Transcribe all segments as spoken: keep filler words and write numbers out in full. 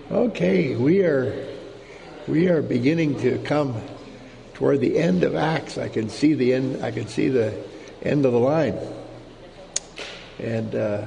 Okay, we are we are beginning to come toward the end of Acts. I can see the end. I can see the end of the line, and uh,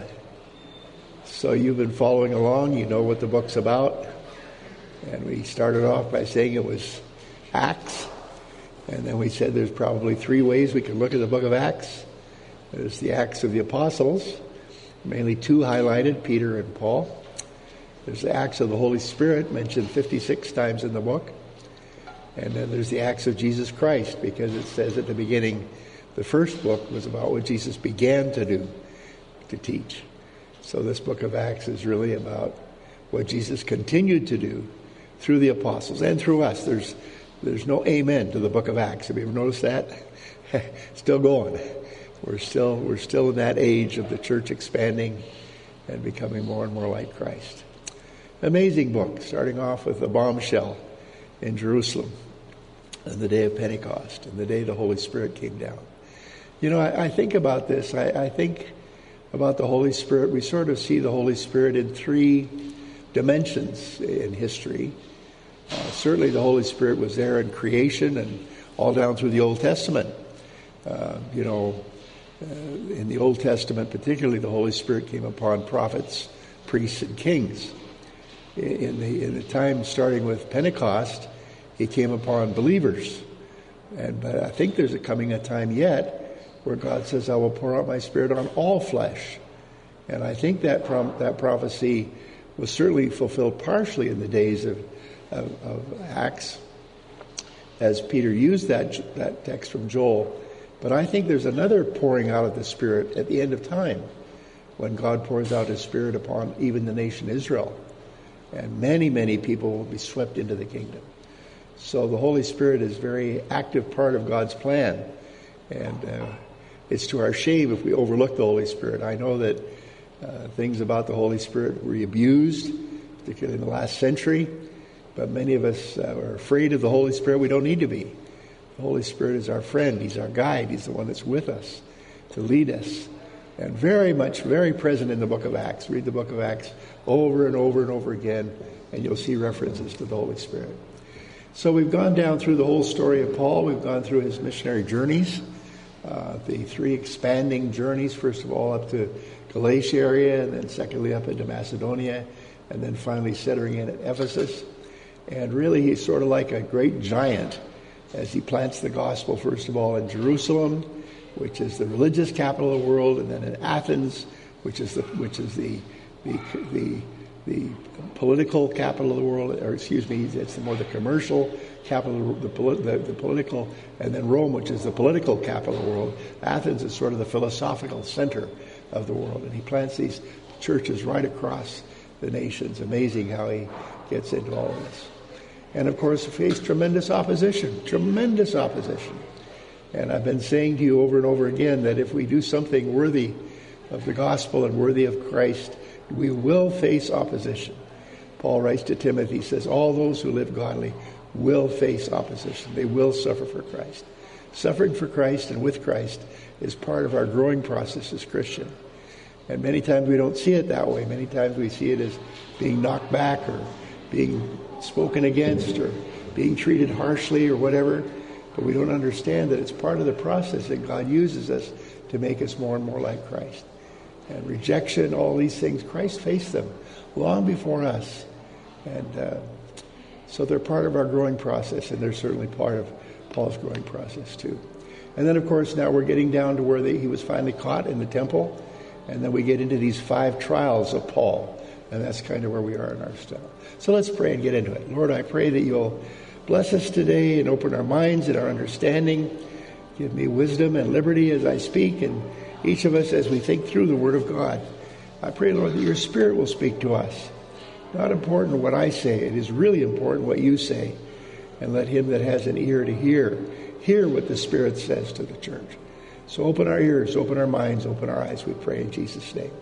so you've been following along. You know what the book's about, and we started off by saying it was Acts, and then we said there's probably three ways we can look at the book of Acts. There's the Acts of the Apostles, mainly two highlighted, Peter and Paul. There's the Acts of the Holy Spirit, mentioned fifty-six times in the book. And then there's the Acts of Jesus Christ, because it says at the beginning, the first book was about what Jesus began to do, to teach. So this book of Acts is really about what Jesus continued to do through the apostles and through us. There's there's no amen to the book of Acts. Have you ever noticed that? Still going. We're still we're still in that age of the church expanding and becoming more and more like Christ. Amazing book, starting off with the bombshell in Jerusalem on the day of Pentecost and the day the Holy Spirit came down. You know, I, I think about this. I, I think about the Holy Spirit. We sort of see the Holy Spirit in three dimensions in history. Uh, certainly the Holy Spirit was there in creation and all down through the Old Testament. Uh, you know, uh, in the Old Testament particularly, the Holy Spirit came upon prophets, priests, and kings. In the in the time starting with Pentecost, he came upon believers. And but I think there's a coming a time yet where God says, I will pour out my Spirit on all flesh. And I think that prom- that prophecy was certainly fulfilled partially in the days of, of, of Acts, as Peter used that that text from Joel. But I think there's another pouring out of the Spirit at the end of time, when God pours out his Spirit upon even the nation Israel. And many, many people will be swept into the kingdom. So the Holy Spirit is a very active part of God's plan. And uh, it's to our shame if we overlook the Holy Spirit. I know that uh, things about the Holy Spirit were abused, particularly in the last century. But many of us uh, are afraid of the Holy Spirit. We don't need to be. The Holy Spirit is our friend. He's our guide. He's the one that's with us to lead us. And very much, very present in the book of Acts. Read the book of Acts over and over and over again, and you'll see references to the Holy Spirit. So we've gone down through the whole story of Paul. We've gone through his missionary journeys, uh, the three expanding journeys, first of all up to Galatia area, and then secondly up into Macedonia, and then finally settling in at Ephesus. And really he's sort of like a great giant as he plants the gospel, first of all, in Jerusalem, which is the religious capital of the world, and then in Athens, which is the which is the the the, the political capital of the world, or excuse me, it's more the commercial capital, the, the the political, and then Rome, which is the political capital of the world. Athens is sort of the philosophical center of the world, and he plants these churches right across the nations. Amazing how he gets into all of this, and of course, faced tremendous opposition, tremendous opposition. And I've been saying to you over and over again that if we do something worthy of the gospel and worthy of Christ, we will face opposition. Paul writes to Timothy, he says, all those who live godly will face opposition. They will suffer for Christ. Suffering for Christ and with Christ is part of our growing process as Christian. And many times we don't see it that way. Many times we see it as being knocked back or being spoken against or being treated harshly or whatever. But we don't understand that it's part of the process that God uses us to make us more and more like Christ. And rejection, all these things, Christ faced them long before us. And uh, so they're part of our growing process, and they're certainly part of Paul's growing process too. And then, of course, now we're getting down to where they, he was finally caught in the temple. And then we get into these five trials of Paul. And that's kind of where we are in our study. So let's pray and get into it. Lord, I pray that you'll bless us today and open our minds and our understanding. Give me wisdom and liberty as I speak, and each of us as we think through the Word of God. I pray, Lord, that your Spirit will speak to us. Not important what I say. It is really important what you say. And let him that has an ear to hear, hear what the Spirit says to the church. So open our ears, open our minds, open our eyes, we pray in Jesus' name.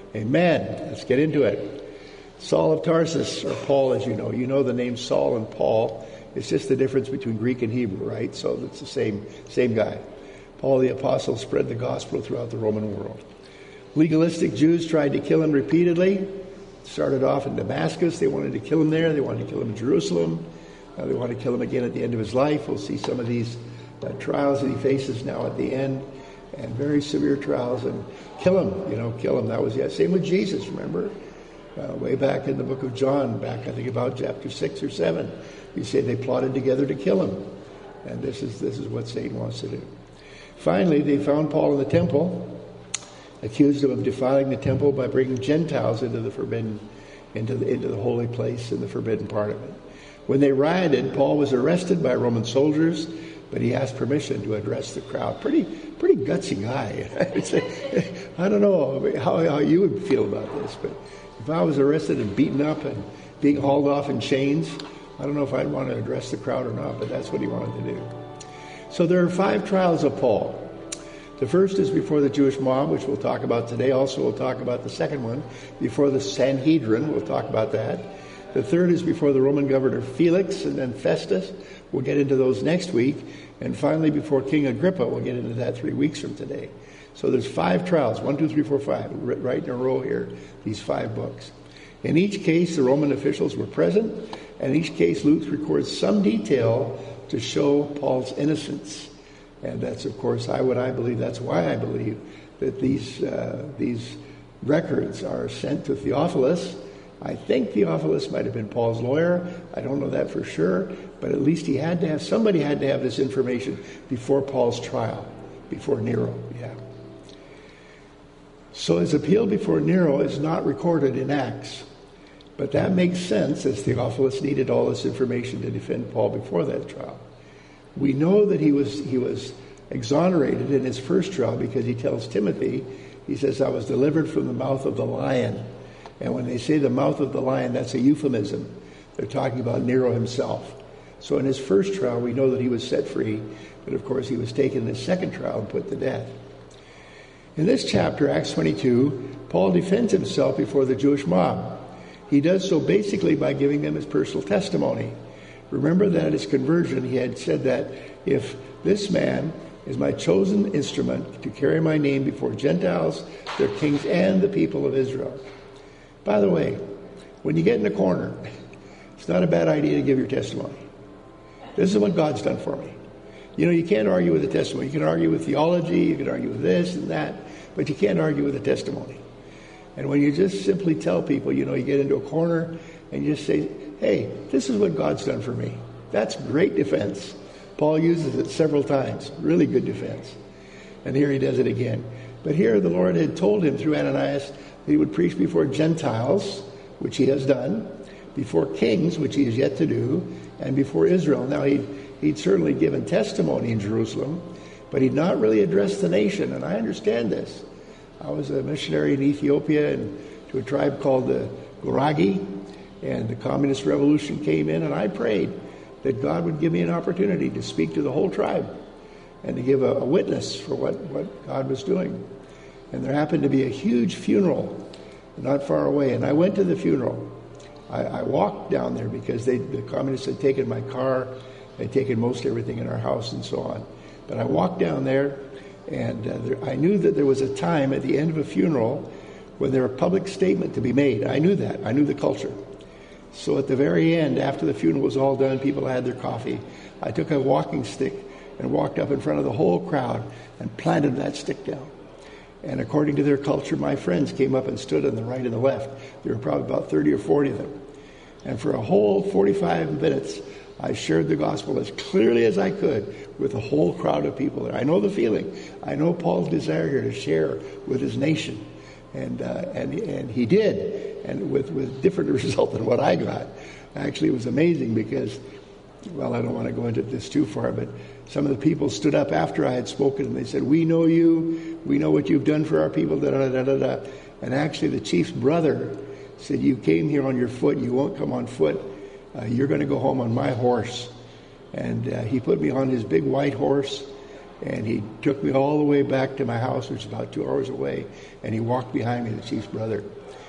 Amen. Let's get into it. Saul of Tarsus, or Paul, as you know. You know the names Saul and Paul. It's just the difference between Greek and Hebrew, right? So it's the same same guy. Paul the Apostle spread the gospel throughout the Roman world. Legalistic Jews tried to kill him repeatedly. started off in Damascus. They wanted to kill him there. They wanted to kill him in Jerusalem. Uh, they want to kill him again at the end of his life. We'll see some of these uh, trials that he faces now at the end, and very severe trials, and kill him, you know, kill him. That was, yeah, same with Jesus, remember? Uh, way back in the book of John, back I think about chapter six or seven, you say they plotted together to kill him. And this is this is what Satan wants to do. Finally, they found Paul in the temple, accused him of defiling the temple by bringing Gentiles into the forbidden, into the, into the holy place and the forbidden part of it. When they rioted, Paul was arrested by Roman soldiers, but he asked permission to address the crowd. Pretty pretty gutsy guy. I would say, I don't know how, how you would feel about this, but if I was arrested and beaten up and being hauled off in chains, I don't know if I'd want to address the crowd or not, but that's what he wanted to do. So there are five trials of Paul. The first is before the Jewish mob, which we'll talk about today. Also, we'll talk about the second one, before the Sanhedrin. We'll talk about that. The third is before the Roman governor Felix and then Festus. We'll get into those next week. And finally, before King Agrippa. We'll get into that three weeks from today. So there's five trials, one, two, three, four, five, right in a row here, these five books. In each case, the Roman officials were present, and in each case, Luke records some detail to show Paul's innocence. And that's, of course, I what I believe, that's why I believe that these uh, these records are sent to Theophilus. I think Theophilus might have been Paul's lawyer. I don't know that for sure, but at least he had to have, somebody had to have this information before Paul's trial, before Nero, yeah. So his appeal before Nero is not recorded in Acts. But that makes sense, as Theophilus needed all this information to defend Paul before that trial. We know that he was he was exonerated in his first trial because he tells Timothy, he says, I was delivered from the mouth of the lion. And when they say the mouth of the lion, that's a euphemism. They're talking about Nero himself. So in his first trial, we know that he was set free. But of course, he was taken in his second trial and put to death. In this chapter, Acts twenty-two, Paul defends himself before the Jewish mob. He does so basically by giving them his personal testimony. Remember that at his conversion, he had said that if this man is my chosen instrument to carry my name before Gentiles, their kings, and the people of Israel. By the way, when you get in a corner, it's not a bad idea to give your testimony. This is what God's done for me. You know, you can't argue with the testimony. You can argue with theology, you can argue with this and that, but you can't argue with the testimony. And when you just simply tell people, you know, you get into a corner and you just say, hey, this is what God's done for me. That's great defense. Paul uses it several times. Really good defense. And here he does it again. But here the Lord had told him through Ananias that he would preach before Gentiles, which he has done, before kings, which he has yet to do, and before Israel. Now, he'd, he'd certainly given testimony in Jerusalem, but he'd not really addressed the nation. And I understand this. I was a missionary in Ethiopia and to a tribe called the Guragi, and the communist revolution came in, and I prayed that God would give me an opportunity to speak to the whole tribe and to give a, a witness for what, what God was doing. And there happened to be a huge funeral not far away, and I went to the funeral. I, I walked down there because they, the communists had taken my car, they'd taken most everything in our house and so on. But I walked down there, and uh, there, I knew that there was a time at the end of a funeral when there was a public statement to be made. I knew that. I knew the culture. So at the very end, after the funeral was all done, people had their coffee, I took a walking stick and walked up in front of the whole crowd and planted that stick down. And according to their culture, my friends came up and stood on the right and the left. There were probably about thirty or forty of them. And for a whole forty-five minutes, I shared the gospel as clearly as I could with a whole crowd of people there. I know the feeling. I know Paul's desire here to share with his nation. And uh, and and he did, and with, with different result than what I got. Actually, it was amazing because, well, I don't want to go into this too far, but some of the people stood up after I had spoken, and they said, we know you, we know what you've done for our people, da da da da da. And actually, the chief's brother said, you came here on your foot, you won't come on foot, uh, you're going to go home on my horse. And uh, he put me on his big white horse, and he took me all the way back to my house, which is about two hours away, and he walked behind me, the chief's brother.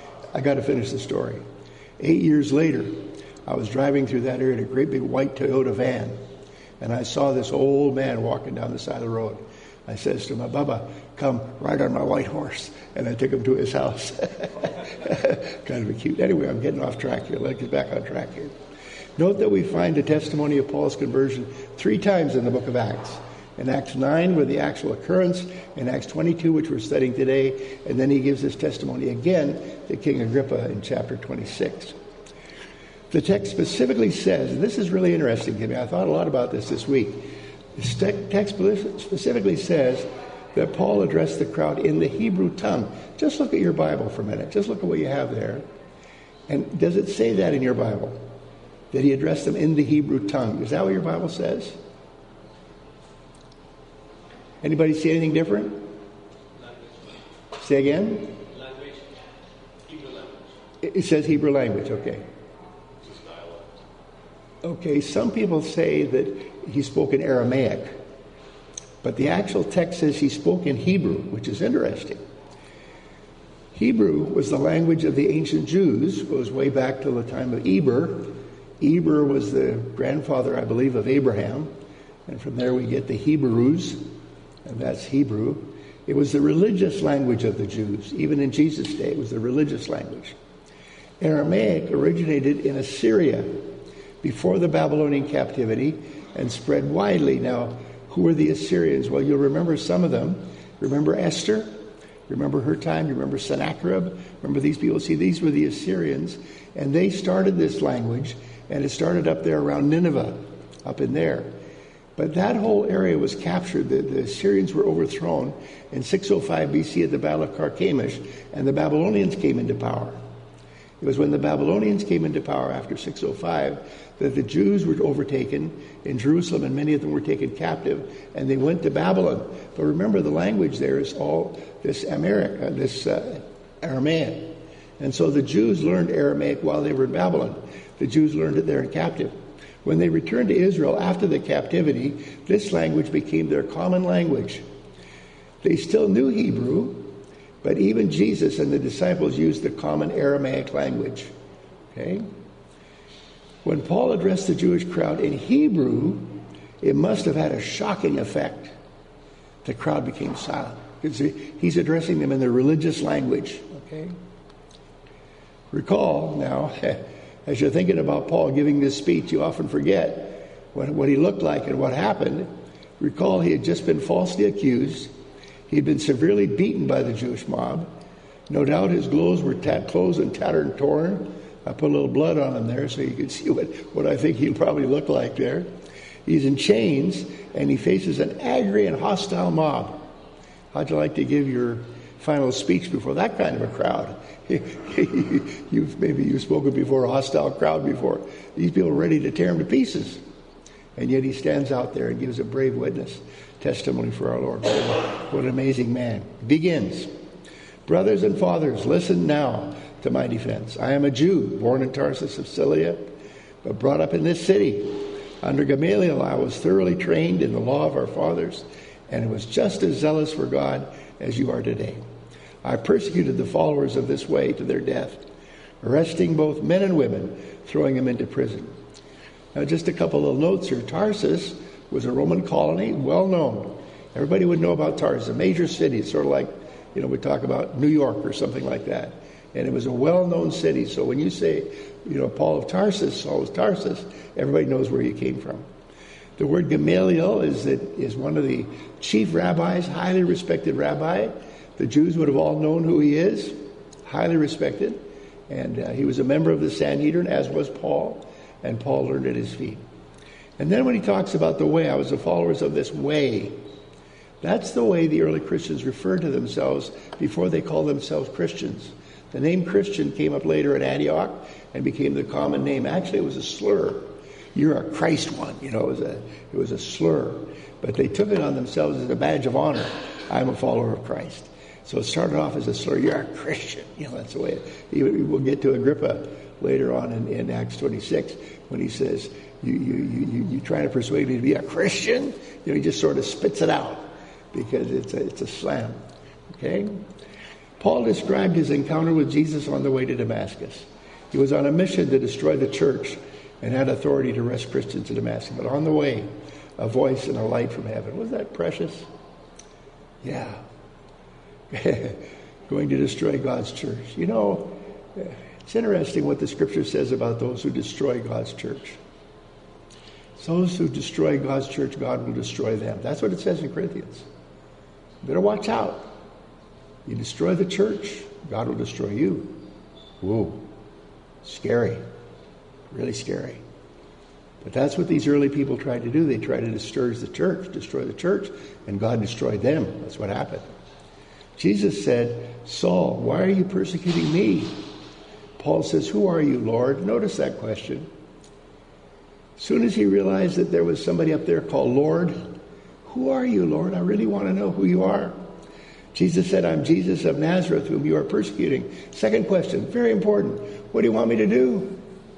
I got to finish the story. Eight years later, I was driving through that area in a great big white Toyota van, and I saw this old man walking down the side of the road. I says to him, Bubba, come ride on my white horse. And I took him to his house. Kind of a cute. Anyway, I'm getting off track here. Let's get back on track here. Note that we find the testimony of Paul's conversion three times in the book of Acts. In Acts nine, where the actual occurrence, in Acts twenty-two, which we're studying today, and then he gives his testimony again to King Agrippa in chapter twenty-six. The text specifically says, and this is really interesting to me, I thought a lot about this this week. The text specifically says that Paul addressed the crowd in the Hebrew tongue. Just look at your Bible for a minute. Just look at what you have there. And does it say that in your Bible? That he addressed them in the Hebrew tongue. Is that what your Bible says? Anybody see anything different? Language. Say again? Language. Hebrew language. It, it says Hebrew language, okay. Okay, some people say that he spoke in Aramaic, but the actual text says he spoke in Hebrew, which is interesting. Hebrew was the language of the ancient Jews, goes way back to the time of Eber. Eber was the grandfather, I believe, of Abraham, and from there we get the Hebrews, and that's Hebrew. It was the religious language of the Jews. Even in Jesus' day, it was the religious language. Aramaic originated in Assyria before the Babylonian captivity and spread widely. Now, who were the Assyrians? Well, you'll remember some of them. Remember Esther? Remember her time? Remember Sennacherib? Remember these people? See, these were the Assyrians, and they started this language, and it started up there around Nineveh, up in there. But that whole area was captured. The, the Assyrians were overthrown in six oh five B C at the Battle of Carchemish, and the Babylonians came into power. It was when the Babylonians came into power after six oh five that the Jews were overtaken in Jerusalem, and many of them were taken captive, and they went to Babylon. But remember, the language there is all this Amharic, uh, this uh, Aramaic. And so the Jews learned Aramaic while they were in Babylon. The Jews learned it there in captive. When they returned to Israel after the captivity, this language became their common language. They still knew Hebrew, but even Jesus and the disciples used the common Aramaic language. Okay? When Paul addressed the Jewish crowd in Hebrew, it must have had a shocking effect. The crowd became silent, because he's addressing them in their religious language. Okay? Recall now, as you're thinking about Paul giving this speech, you often forget what, what he looked like and what happened. Recall he had just been falsely accused. He had been severely beaten by the Jewish mob. No doubt his clothes were tat- clothes and tattered and torn. I put a little blood on him there so you can see what, what I think he'll probably look like there. He's in chains, and he faces an angry and hostile mob. How'd you like to give your final speech before that kind of a crowd? you've, maybe you've spoken before a hostile crowd before. These people are ready to tear him to pieces. And yet he stands out there and gives a brave witness testimony for our Lord. What an amazing man. Begins. Brothers and fathers, listen now to my defense. I am a Jew, born in Tarsus of Cilicia, but brought up in this city. Under Gamaliel, I was thoroughly trained in the law of our fathers, and was just as zealous for God as you are today. I persecuted the followers of this way to their death, arresting both men and women, throwing them into prison. Now, just a couple of notes here. Tarsus was a Roman colony, well known. Everybody would know about Tarsus, a major city. It's sort of like, you know, we talk about New York or something like that. And it was a well-known city. So when you say, you know, Paul of Tarsus, Saul of Tarsus, everybody knows where you came from. The word Gamaliel is that is one of the chief rabbis, highly respected rabbi. The Jews would have all known who he is, highly respected. And uh, he was a member of the Sanhedrin, as was Paul. And Paul learned at his feet. And then when he talks about the way, I was the followers of this way. That's the way the early Christians referred to themselves before they called themselves Christians. The name Christian came up later at Antioch and became the common name. Actually, it was a slur. You're a Christ one. You know, it was a, it was a slur. But they took it on themselves as a badge of honor. I'm a follower of Christ. So it started off as a slur. You're a Christian. You know, that's the way it, we'll get to Agrippa later on in, in Acts twenty-six when he says, you, you, you, you trying to persuade me to be a Christian? You know, he just sort of spits it out because it's a, it's a slam. Okay? Paul described his encounter with Jesus on the way to Damascus. He was on a mission to destroy the church and had authority to arrest Christians in Damascus. But on the way, a voice and a light from heaven. Wasn't that precious? Yeah. Going to destroy God's church. You know, it's interesting what the scripture says about those who destroy God's church. Those who destroy God's church, God will destroy them. That's what it says in Corinthians. You better watch out. You destroy the church, God will destroy you. Whoa. Scary. Really scary. But that's what these early people tried to do. They tried to destroy the church, destroy the church, and God destroyed them. That's what happened. Jesus said, Saul, why are you persecuting me? Paul says, who are you, Lord? Notice that question. As soon as he realized that there was somebody up there called Lord, who are you, Lord? I really want to know who you are. Jesus said, I'm Jesus of Nazareth, whom you are persecuting. Second question, very important. What do you want me to do?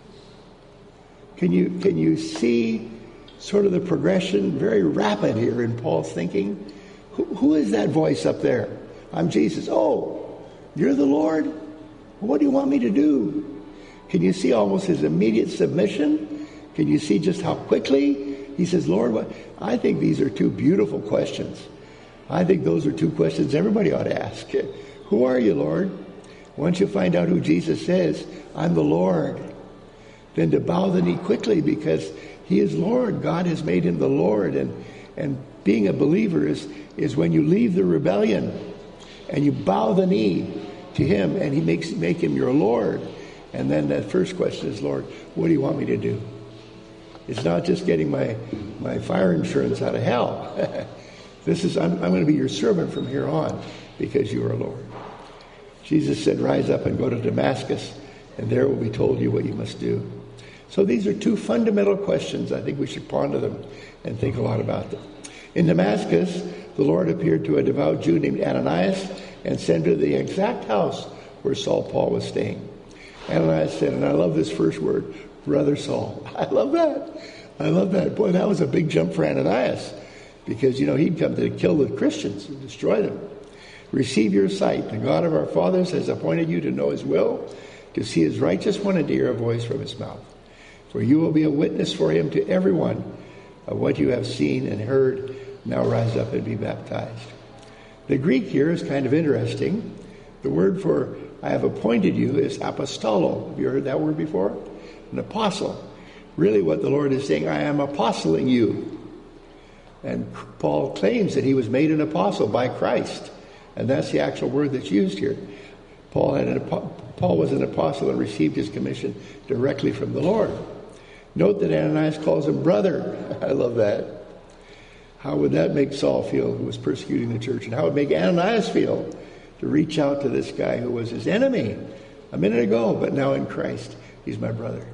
Can you, can you see sort of the progression, very rapid here in Paul's thinking? Who, who is that voice up there? I'm Jesus. Oh, you're the Lord? What do you want me to do? Can you see almost his immediate submission? Can you see just how quickly he says, Lord, what? I think these are two beautiful questions. I think those are two questions everybody ought to ask. Who are you, Lord? Once you find out who Jesus is, I'm the Lord. Then to bow the knee quickly because he is Lord. God has made him the Lord. And, and being a believer is, is when you leave the rebellion and you bow the knee to him and he makes make him your Lord. And then that first question is, Lord, what do you want me to do? It's not just getting my, my fire insurance out of hell. This is, I'm, I'm going to be your servant from here on because you are Lord. Jesus said, rise up and go to Damascus, and there will be told you what you must do. So these are two fundamental questions. I think we should ponder them and think a lot about them. In Damascus, the Lord appeared to a devout Jew named Ananias and sent him to the exact house where Saul Paul was staying. Ananias said, and I love this first word, Brother Saul. I love that. I love that. Boy, that was a big jump for Ananias because, you know, he'd come to kill the Christians and destroy them. Receive your sight. The God of our fathers has appointed you to know his will, to see his righteous one and to hear a voice from his mouth. For you will be a witness for him to everyone of what you have seen and heard. Now rise up and be baptized. The Greek here is kind of interesting. The word for I have appointed you is apostolo. Have you heard that word before? An apostle. Really what the Lord is saying, I am apostling you. And Paul claims that he was made an apostle by Christ. And that's the actual word that's used here. Paul had an, Paul was an apostle and received his commission directly from the Lord. Note that Ananias calls him brother. I love that. How would that make Saul feel, who was persecuting the church? And how would it make Ananias feel to reach out to this guy who was his enemy a minute ago, but now in Christ, he's my brother.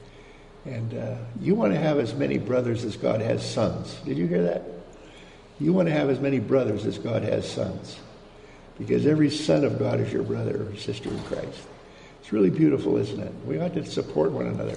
And uh, you want to have as many brothers as God has sons. Did you hear that? You want to have as many brothers as God has sons. Because every son of God is your brother or sister in Christ. It's really beautiful, isn't it? We ought to support one another.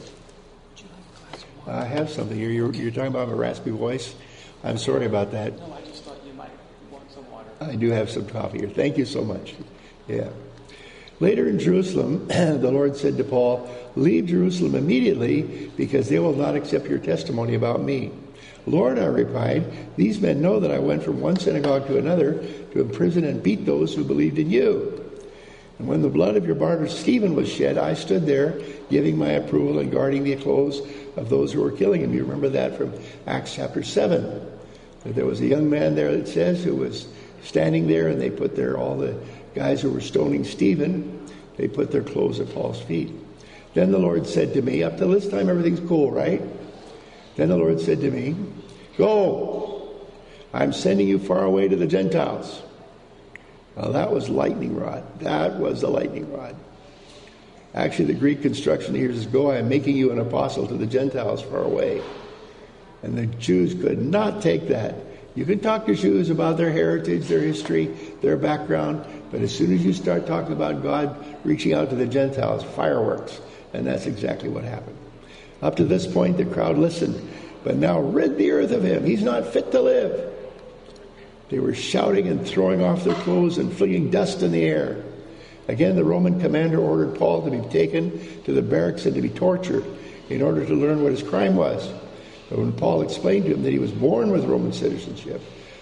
I have something here. You're, you're talking about a raspy voice. I'm sorry about that. No, I just thought you might want some water. I do have some coffee here. Thank you so much. Yeah. Later in Jerusalem, the Lord said to Paul, leave Jerusalem immediately because they will not accept your testimony about me. Lord, I replied, these men know that I went from one synagogue to another to imprison and beat those who believed in you. And when the blood of your martyr Stephen was shed, I stood there giving my approval and guarding the clothes of those who were killing him. You remember that from Acts chapter seven. That there was a young man there, it says, who was standing there, and they put there all the guys who were stoning Stephen. They put their clothes at Paul's feet. Then the Lord said to me, up till this time everything's cool, right? Then the Lord said to me, go, I'm sending you far away to the Gentiles. Now that was lightning rod. That was the lightning rod. Actually, the Greek construction here says, go, I am making you an apostle to the Gentiles far away. And the Jews could not take that. You can talk to Jews about their heritage, their history, their background, but as soon as you start talking about God reaching out to the Gentiles, fireworks. And that's exactly what happened. Up to this point, the crowd listened, but now rid the earth of him. He's not fit to live. They were shouting and throwing off their clothes and flinging dust in the air. Again, the Roman commander ordered Paul to be taken to the barracks and to be tortured in order to learn what his crime was. But when Paul explained to him that he was born with Roman citizenship,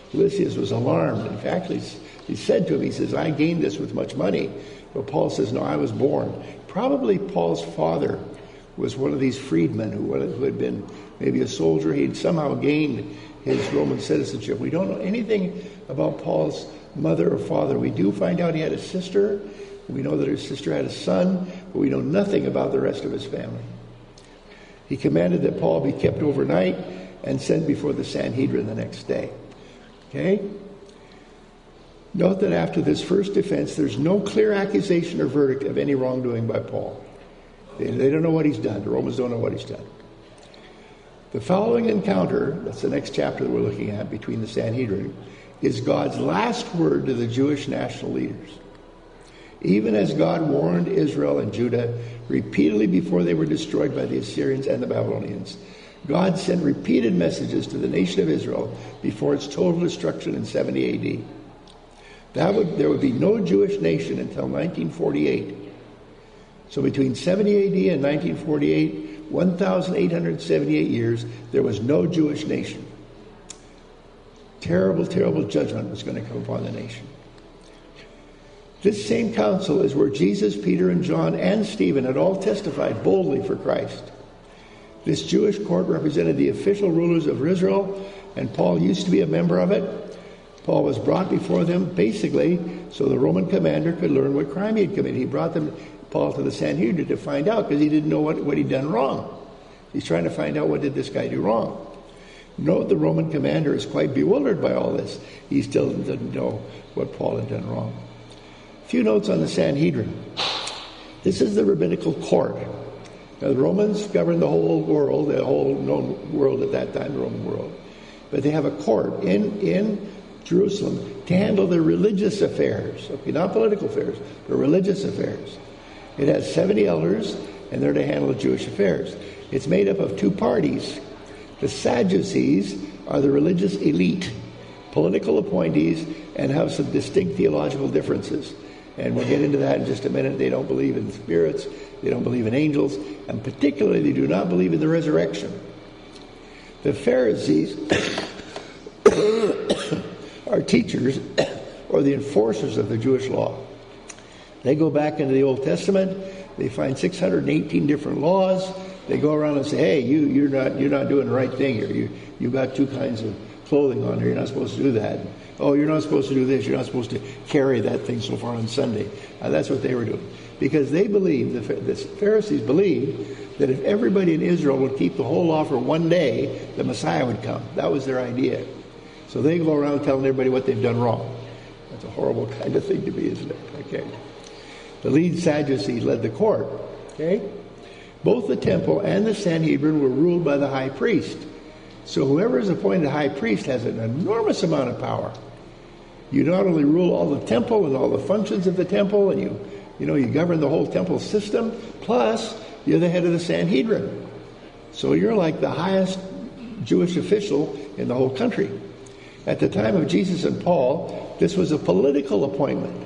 Lysias was alarmed. In fact, he, he said to him, he says, I gained this with much money. But Paul says, no, I was born. Probably Paul's father was one of these freedmen who, who had been maybe a soldier. He'd somehow gained his Roman citizenship. We don't know anything about Paul's mother or father. We do find out he had a sister. We know that his sister had a son, but we know nothing about the rest of his family. He commanded that Paul be kept overnight and sent before the Sanhedrin the next day. Okay? Note that after this first defense, there's no clear accusation or verdict of any wrongdoing by Paul. They, they don't know what he's done. The Romans don't know what he's done. The following encounter, that's the next chapter that we're looking at, between the Sanhedrin, is God's last word to the Jewish national leaders. Even as God warned Israel and Judah repeatedly before they were destroyed by the Assyrians and the Babylonians, God sent repeated messages to the nation of Israel before its total destruction in seventy A D. That would, there would be no Jewish nation until nineteen forty-eight. So between seventy A D and nineteen forty-eight, one thousand eight hundred seventy-eight years, there was no Jewish nation. Terrible, terrible judgment was going to come upon the nation. This same council is where Jesus, Peter, and John, and Stephen had all testified boldly for Christ. This Jewish court represented the official rulers of Israel, and Paul used to be a member of it. Paul was brought before them basically so the Roman commander could learn what crime he had committed. He brought them, Paul, to the Sanhedrin to find out because he didn't know what, what he'd done wrong. He's trying to find out what did this guy do wrong. Note the Roman commander is quite bewildered by all this. He still doesn't know what Paul had done wrong. A few notes on the Sanhedrin. This is the rabbinical court. Now, the Romans governed the whole world, the whole known world at that time, the Roman world. But they have a court in, in Jerusalem to handle their religious affairs. Okay, not political affairs, but religious affairs. It has seventy elders, and they're to handle the Jewish affairs. It's made up of two parties. The Sadducees are the religious elite, political appointees, and have some distinct theological differences. And we'll get into that in just a minute. They don't believe in spirits. They don't believe in angels. And particularly, they do not believe in the resurrection. The Pharisees are teachers or the enforcers of the Jewish law. They go back into the Old Testament. They find six hundred eighteen different laws. They go around and say, hey, you, you're not you're not doing the right thing here. You, you've got two kinds of clothing on here. You're not supposed to do that. Oh, you're not supposed to do this. You're not supposed to carry that thing so far on Sunday. Uh, that's what they were doing. Because they believed, the, the Pharisees believed, that if everybody in Israel would keep the whole law for one day, the Messiah would come. That was their idea. So they go around telling everybody what they've done wrong. That's a horrible kind of thing to be, isn't it? Okay. The lead Sadducees led the court. Okay. Both the temple and the Sanhedrin were ruled by the high priest. So whoever is appointed high priest has an enormous amount of power. You not only rule all the temple and all the functions of the temple, and you, you know, you govern the whole temple system, plus you're the head of the Sanhedrin. So you're like the highest Jewish official in the whole country. At the time of Jesus and Paul, this was a political appointment.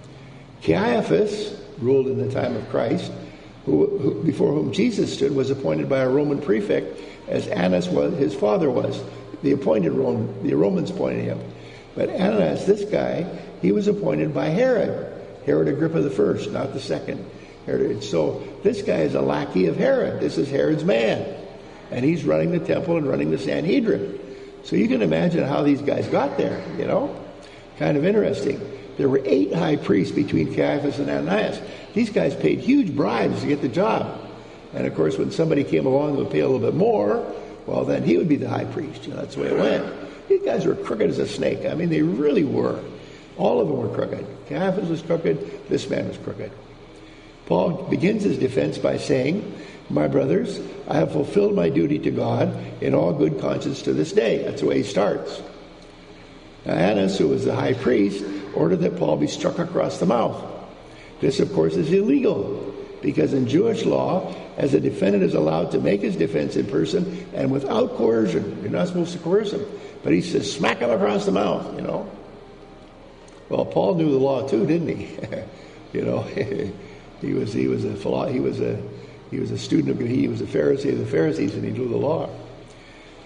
Caiaphas ruled in the time of Christ, who, who, before whom Jesus stood, was appointed by a Roman prefect, as Annas was, his father was. The appointed Roman, the Romans appointed him. But Annas, this guy, he was appointed by Herod, Herod Agrippa the first, not the second. Herod. So this guy is a lackey of Herod. This is Herod's man. And he's running the temple and running the Sanhedrin. So you can imagine how these guys got there, you know? Kind of interesting. There were eight high priests between Caiaphas and Ananias. These guys paid huge bribes to get the job. And of course, when somebody came along who would pay a little bit more, well, then he would be the high priest. You know, that's the way it went. These guys were crooked as a snake. I mean, they really were. All of them were crooked. Caiaphas was crooked. This man was crooked. Paul begins his defense by saying, my brothers, I have fulfilled my duty to God in all good conscience to this day. That's the way he starts. Now, Annas, who was the high priest, ordered that Paul be struck across the mouth. This, of course, is illegal, because in Jewish law, as a defendant is allowed to make his defense in person and without coercion. You're not supposed to coerce him. But he says, smack him across the mouth, you know. Well, Paul knew the law too, didn't he? you know, he was he was a he was a he was a student of he was a Pharisee of the Pharisees, and he knew the law.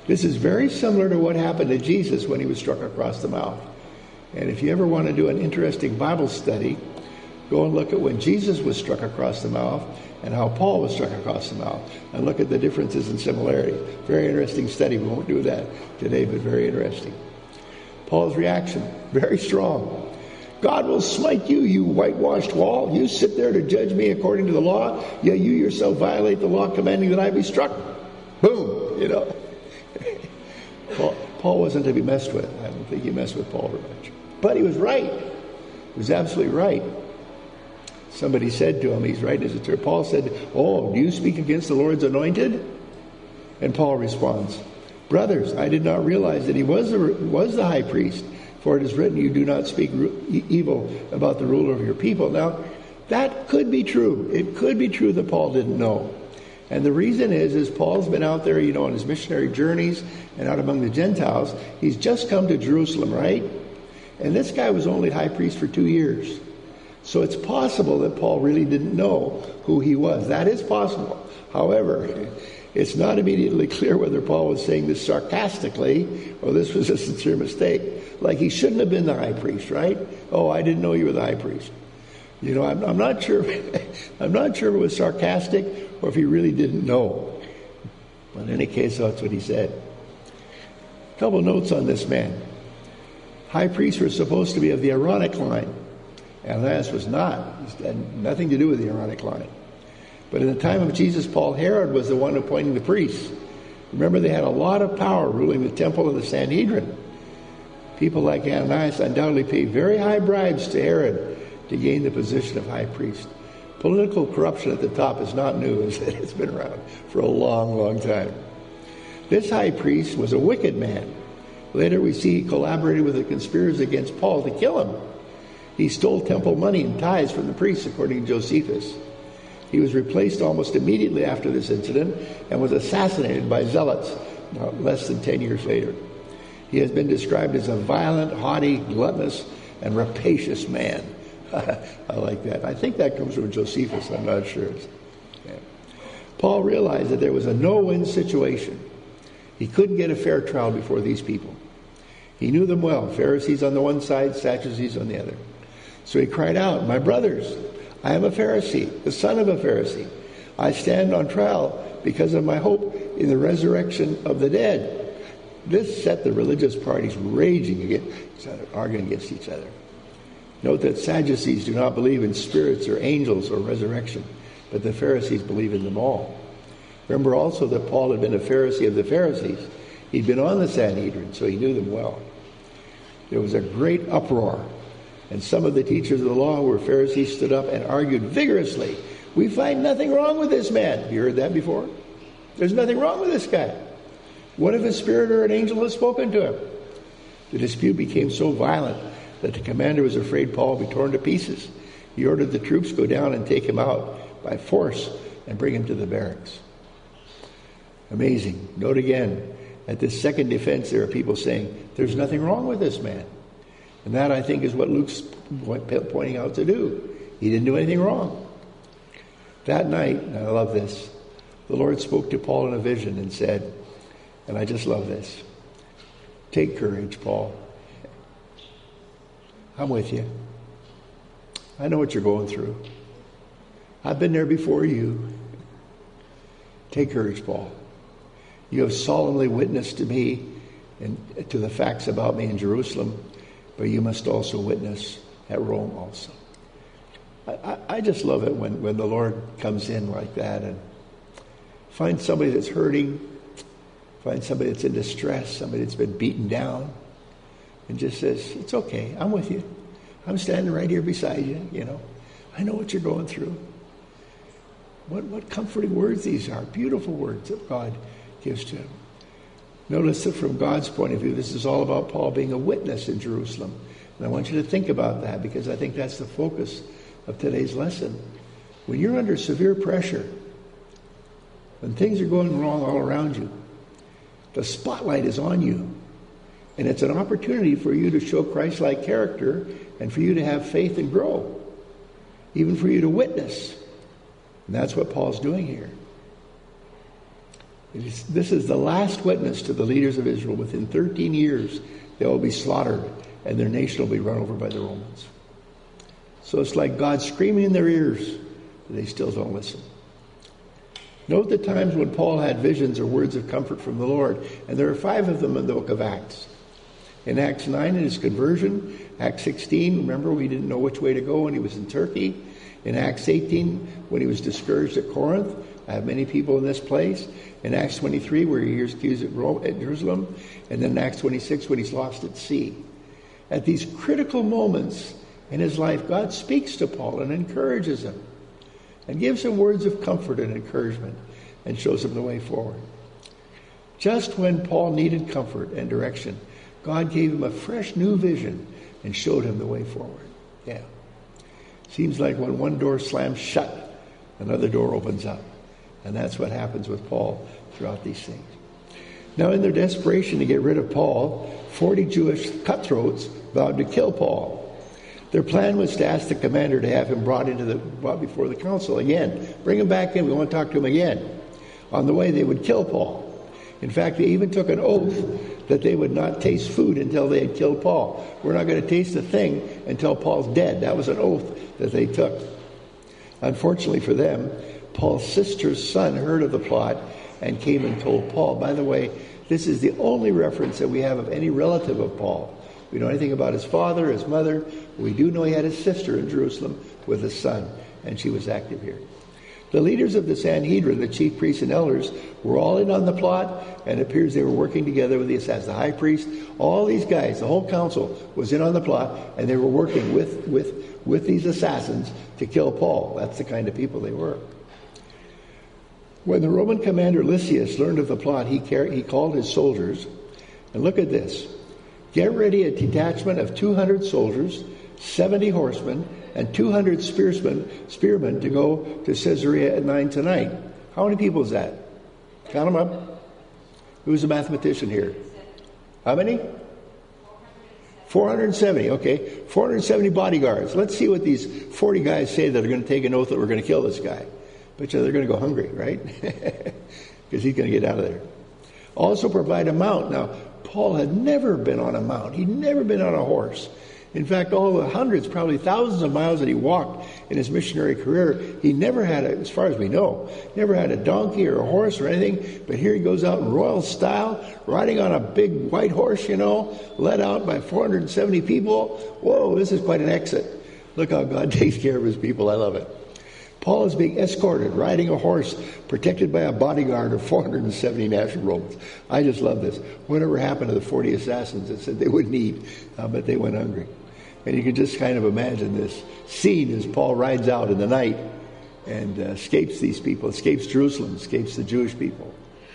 This is very similar to what happened to Jesus when he was struck across the mouth. And if you ever want to do an interesting Bible study, go and look at when Jesus was struck across the mouth and how Paul was struck across the mouth, and look at the differences and similarities. Very interesting study. We won't do that today, but very interesting. Paul's reaction, very strong. God will smite you, you whitewashed wall. You sit there to judge me according to the law. Yet you yourself violate the law, commanding that I be struck. Boom, you know. Paul, Paul wasn't to be messed with. I don't think he messed with Paul very much. But he was right. He was absolutely right. Somebody said to him, he's right as a term. Paul said, oh, do you speak against the Lord's anointed? And Paul responds, brothers, I did not realize that he was the, was the high priest. For it is written, you do not speak evil about the ruler of your people. Now, that could be true. It could be true that Paul didn't know. And the reason is, is Paul's been out there, you know, on his missionary journeys and out among the Gentiles. He's just come to Jerusalem, right? And this guy was only high priest for two years. So it's possible that Paul really didn't know who he was. That is possible. However, it's not immediately clear whether Paul was saying this sarcastically or this was a sincere mistake. Like he shouldn't have been the high priest, right? Oh, I didn't know you were the high priest. You know, I'm, I'm not sure. I'm not sure if it was sarcastic or if he really didn't know. But in any case, that's what he said. A couple notes on this man. High priests were supposed to be of the Aaronic line. Ananias was not. It had nothing to do with the Aaronic line. But in the time of Jesus, Paul, Herod was the one appointing the priests. Remember, they had a lot of power ruling the temple and the Sanhedrin. People like Ananias undoubtedly paid very high bribes to Herod to gain the position of high priest. Political corruption at the top is not new, is it? It's been around for a long, long time. This high priest was a wicked man. Later we see he collaborated with the conspirators against Paul to kill him. He stole temple money and tithes from the priests, according to Josephus. He was replaced almost immediately after this incident and was assassinated by zealots less than ten years later. He has been described as a violent, haughty, gluttonous, and rapacious man. I like that. I think that comes from Josephus. I'm not sure. Yeah. Paul realized that there was a no-win situation. He couldn't get a fair trial before these people. He knew them well. Pharisees on the one side, Sadducees on the other. So he cried out, my brothers, I am a Pharisee, the son of a Pharisee. I stand on trial because of my hope in the resurrection of the dead. This set the religious parties raging against, arguing against each other. Note that Sadducees do not believe in spirits or angels or resurrection, but the Pharisees believe in them all. Remember also that Paul had been a Pharisee of the Pharisees. He'd been on the Sanhedrin, so he knew them well. There was a great uproar, and some of the teachers of the law who were Pharisees stood up and argued vigorously. We find nothing wrong with this man. Have you heard that before? There's nothing wrong with this guy. What if a spirit or an angel has spoken to him? The dispute became so violent that the commander was afraid Paul would be torn to pieces. He ordered the troops go down and take him out by force and bring him to the barracks. Amazing. Note again, at this second defense, there are people saying, there's nothing wrong with this man. And that, I think, is what Luke's pointing out to do. He didn't do anything wrong. That night, and I love this, the Lord spoke to Paul in a vision and said, and I just love this, take courage, Paul. I'm with you. I know what you're going through. I've been there before you. Take courage, Paul. You have solemnly witnessed to me and to the facts about me in Jerusalem, but you must also witness at Rome also. I, I, I just love it when, when the Lord comes in like that and finds somebody that's hurting, finds somebody that's in distress, somebody that's been beaten down, and just says, it's okay, I'm with you. I'm standing right here beside you, you know. I know what you're going through. What, what comforting words these are. Beautiful words that God gives to him. Notice that from God's point of view, this is all about Paul being a witness in Jerusalem. And I want you to think about that because I think that's the focus of today's lesson. When you're under severe pressure, when things are going wrong all around you, the spotlight is on you. And it's an opportunity for you to show Christ-like character and for you to have faith and grow. Even for you to witness. And that's what Paul's doing here. It is, this is the last witness to the leaders of Israel. Within thirteen years, they will be slaughtered, and their nation will be run over by the Romans. So it's like God screaming in their ears, but they still don't listen. Note the times when Paul had visions or words of comfort from the Lord, and there are five of them in the book of Acts. In Acts nine, in his conversion. Acts sixteen, remember, we didn't know which way to go when he was in Turkey. In Acts eighteen, when he was discouraged at Corinth. I have many people in this place. In Acts twenty-three, where he hears accused at, Rome, at Jerusalem. And then in Acts twenty-six, when he's lost at sea. At these critical moments in his life, God speaks to Paul and encourages him. And gives him words of comfort and encouragement. And shows him the way forward. Just when Paul needed comfort and direction, God gave him a fresh new vision and showed him the way forward. Yeah. Seems like when one door slams shut, another door opens up. And that's what happens with Paul throughout these things. Now, in their desperation to get rid of Paul, forty Jewish cutthroats vowed to kill Paul. Their plan was to ask the commander to have him brought into the brought before the council again. Bring him back in. We want to talk to him again. On the way, they would kill Paul. In fact, they even took an oath that they would not taste food until they had killed Paul. We're not going to taste a thing until Paul's dead. That was an oath that they took. Unfortunately for them, Paul's sister's son heard of the plot and came and told Paul. By the way, this is the only reference that we have of any relative of Paul. We know anything about his father, his mother. We do know he had his sister in Jerusalem with a son, and she was active here. The leaders of the Sanhedrin, the chief priests and elders, were all in on the plot, and it appears they were working together with the assassins. The high priest, all these guys, the whole council was in on the plot, and they were working with, with, with these assassins to kill Paul. That's the kind of people they were. When the Roman commander Lysias learned of the plot, he, car- he called his soldiers, and look at this. Get ready a detachment of two hundred soldiers, seventy horsemen, and two hundred spearsmen, spearmen to go to Caesarea at nine tonight. How many people is that? Count them up. Who's a mathematician here? How many? four hundred seventy. Okay. four hundred seventy bodyguards. Let's see what these forty guys say that are going to take an oath that we're going to kill this guy. Bet you they're going to go hungry, right? Because he's going to get out of there. Also provide a mount. Now, Paul had never been on a mount. He'd never been on a horse. In fact, all the hundreds, probably thousands of miles that he walked in his missionary career, he never had, a, as far as we know, never had a donkey or a horse or anything. But here he goes out in royal style, riding on a big white horse, you know, led out by four hundred seventy people. Whoa, this is quite an exit. Look how God takes care of his people. I love it. Paul is being escorted, riding a horse, protected by a bodyguard of four hundred seventy national Romans. I just love this. Whatever happened to the forty assassins that said they wouldn't eat, uh, but they went hungry. And you can just kind of imagine this scene as Paul rides out in the night and uh, escapes these people, escapes Jerusalem, escapes the Jewish people.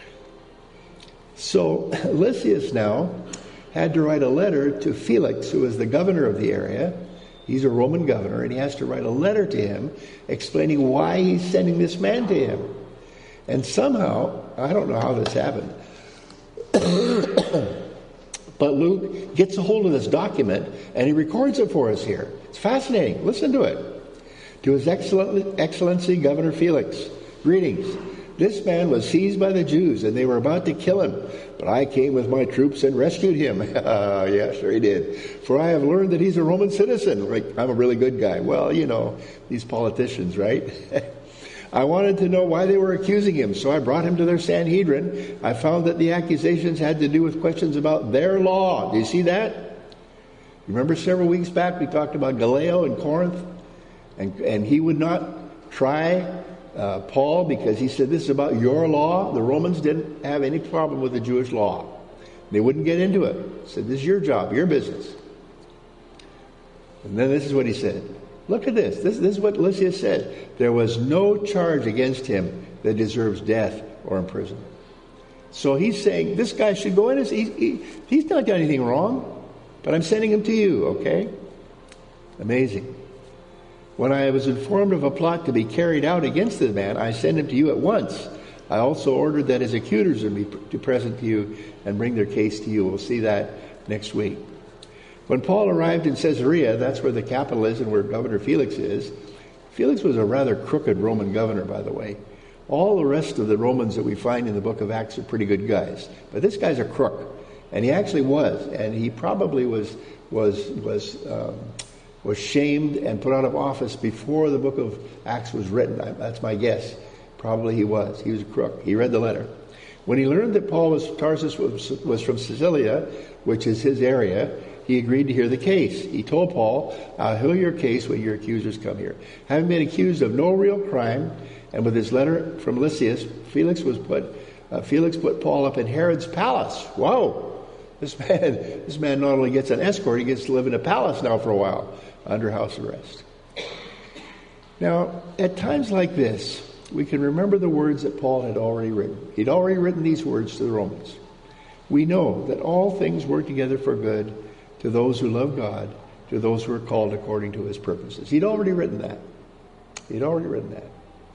So Lysias now had to write a letter to Felix, who is the governor of the area. He's a Roman governor, and he has to write a letter to him explaining why he's sending this man to him. And somehow, I don't know how this happened, but Luke gets a hold of this document, and he records it for us here. It's fascinating. Listen to it. To His Excellency, Governor Felix, greetings. This man was seized by the Jews, and they were about to kill him. But I came with my troops and rescued him. uh, yeah, sure he did. For I have learned that he's a Roman citizen. Like, I'm a really good guy. Well, you know, these politicians, right? I wanted to know why they were accusing him, so I brought him to their Sanhedrin. I found that the accusations had to do with questions about their law. Do you see that? Remember several weeks back we talked about Gallio in Corinth? And, and he would not try uh, Paul because he said, this is about your law. The Romans didn't have any problem with the Jewish law. They wouldn't get into it. He said, this is your job, your business. And then this is what he said. Look at this. This, this is what Lysias said. There was no charge against him that deserves death or imprisonment. So he's saying, this guy should go in. His, he, he, he's not done anything wrong, but I'm sending him to you, okay? Amazing. When I was informed of a plot to be carried out against the man, I sent him to you at once. I also ordered that his accusers be to present to you and bring their case to you. We'll see that next week. When Paul arrived in Caesarea, that's where the capital is and where Governor Felix is. Felix was a rather crooked Roman governor, by the way. All the rest of the Romans that we find in the book of Acts are pretty good guys. But this guy's a crook. And he actually was. And he probably was was was um, was shamed and put out of office before the book of Acts was written. That's my guess. Probably he was. He was a crook. He read the letter. When he learned that Paul was Tarsus was, was from Cilicia, which is his area, he agreed to hear the case. He told Paul, I'll hear your case when your accusers come here. Having been accused of no real crime, and with his letter from Lysias, Felix was put uh, Felix put Paul up in Herod's palace. Whoa! This man, this man not only gets an escort, he gets to live in a palace now for a while, under house arrest. Now, at times like this, we can remember the words that Paul had already written. He'd already written these words to the Romans. We know that all things work together for good to those who love God, to those who are called according to his purposes. He'd already written that. He'd already written that.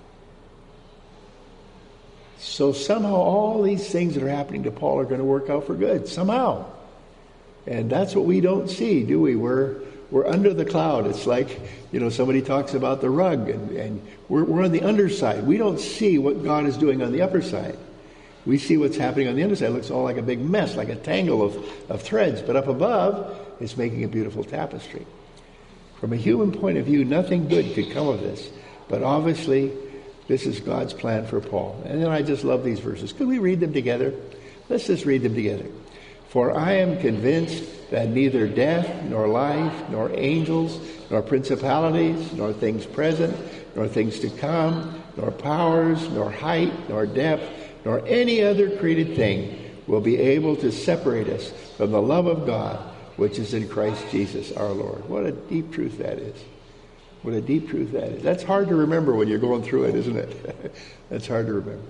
So somehow all these things that are happening to Paul are going to work out for good. Somehow. And that's what we don't see, do we? We're we're under the cloud. It's like, you know, somebody talks about the rug, and, and we're, we're on the underside. We don't see what God is doing on the upper side. We see what's happening on the underside. It looks all like a big mess, like a tangle of, of threads. But up above, it's making a beautiful tapestry. From a human point of view, nothing good could come of this. But obviously, this is God's plan for Paul. And then I just love these verses. Could we read them together? Let's just read them together. For I am convinced that neither death, nor life, nor angels, nor principalities, nor things present, nor things to come, nor powers, nor height, nor depth, nor any other created thing will be able to separate us from the love of God, which is in Christ Jesus our Lord. What a deep truth that is. What a deep truth that is. That's hard to remember when you're going through it, isn't it? That's hard to remember.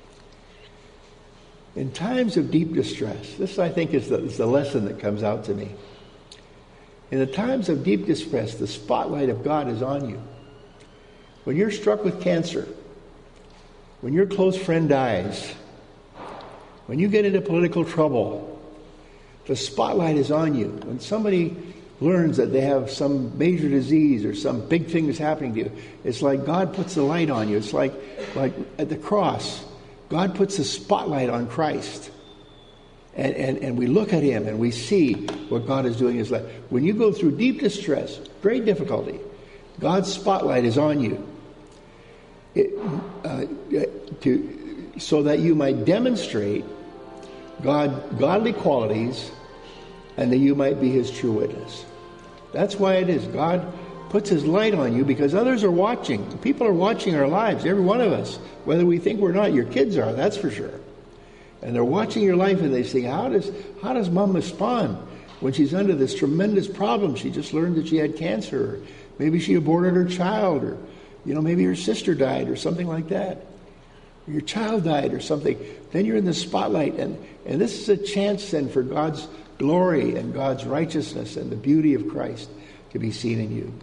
In times of deep distress, this I think is the, is the lesson that comes out to me. In the times of deep distress, the spotlight of God is on you. When you're struck with cancer, when your close friend dies, when you get into political trouble, the spotlight is on you. When somebody learns that they have some major disease or some big thing is happening to you, it's like God puts the light on you. It's like, like at the cross, God puts the spotlight on Christ. And, and, and we look at him and we see what God is doing in his life. When you go through deep distress, great difficulty, God's spotlight is on you. It, uh, to, so that you might demonstrate God, godly qualities, and that you might be his true witness. That's why it is. God puts his light on you because others are watching. People are watching our lives, every one of us, whether we think we're not. Your kids are, that's for sure. And they're watching your life and they say, how does how does mom respond when she's under this tremendous problem? She just learned that she had cancer, or maybe she aborted her child, or you know, maybe her sister died or something like that. Or your child died or something. Then you're in the spotlight, and, and this is a chance then for God's glory and God's righteousness and the beauty of Christ to be seen in you.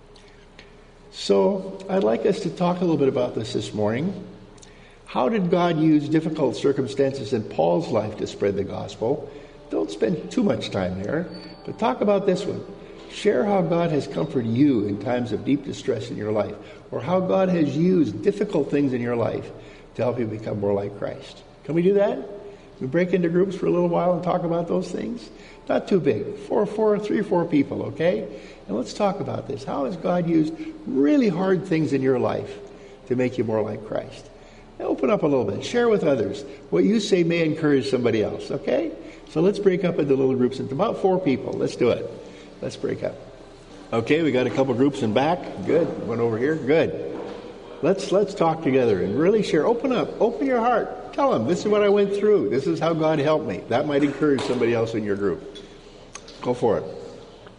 So I'd like us to talk a little bit about this this morning. How did God use difficult circumstances in Paul's life to spread the gospel? Don't spend too much time there, but talk about this one. Share how God has comforted you in times of deep distress in your life, or how God has used difficult things in your life to help you become more like Christ. Can we do that? We break into groups for a little while and talk about those things? Not too big. Four, four, three or four people, okay? And let's talk about this. How has God used really hard things in your life to make you more like Christ? Now open up a little bit. Share with others. What you say may encourage somebody else, okay? So let's break up into little groups into about four people. Let's do it. Let's break up. Okay, we got a couple groups in back. Good. One over here. Good. Let's let's talk together and really share. Open up. Open your heart. Tell them, this is what I went through. This is how God helped me. That might encourage somebody else in your group. Go for it.